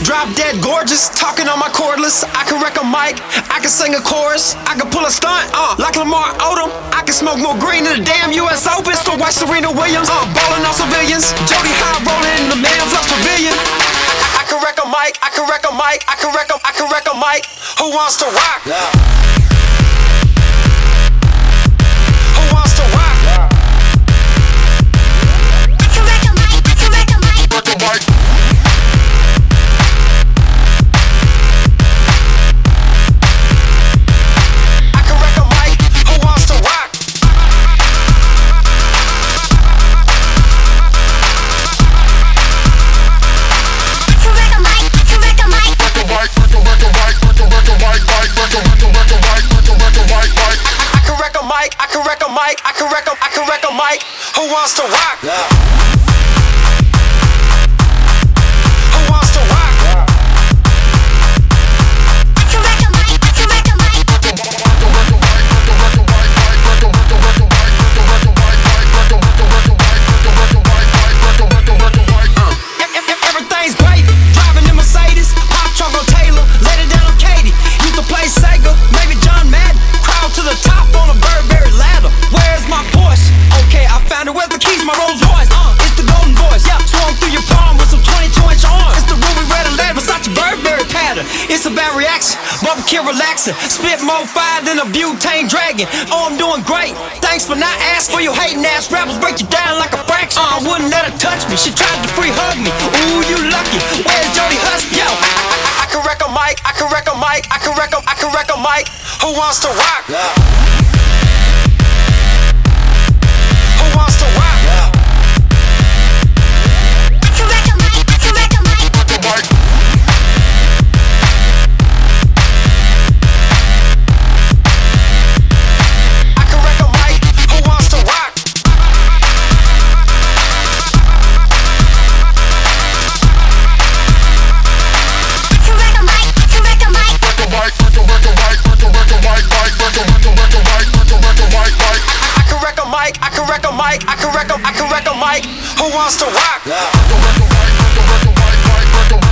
Drop dead gorgeous, talking on my cordless. I can wreck a mic, I can sing a chorus, I can pull a stunt, like Lamar Odom. I can smoke more green than the damn US Open. Still watch Serena Williams, ballin' on civilians. Jody High rollin' in the man's lost pavilion. I can wreck a mic, I can wreck a mic, I can wreck a mic. Who wants to rock? Who wants to rock? I can wreck a mic, I can wreck a mic. Wreck a mic. I can wreck a mic. Who wants to rock? Who wants to rock? I can wreck a mic. I can wreck a mic. Everything's great. Driving in Mercedes, pop trunk on Taylor, let it down on Katie. Used to play Sega, maybe John Madden. Crawl to the top on a Burberry ladder. Where's my Porsche? Okay, I found it. Where's the keys? My Rolls Royce. It's the golden voice. Yeah, swung through your palm with some 22-inch arms. It's the ruby red and lead, Versace Burberry pattern. It's a bad reaction, barbecue relaxing. Spit more fire than a butane dragon. Oh, I'm doing great. Thanks for not asking. For your hating ass rappers break you down like a fraction. I wouldn't let her touch me. She tried to free hug me. Ooh, you lucky. Where's Jody Husky? Yo, I can wreck a mic. I can wreck a mic. I can wreck a mic. Who wants to rock? Who wants to rock? I can wreck a mic, I can wreck a mic. I can wreck a mic. Who wants to rock? I can wreck a mic, I can wreck a mic. I can wreck a mic, I can wreck a mic. Who wants to rock?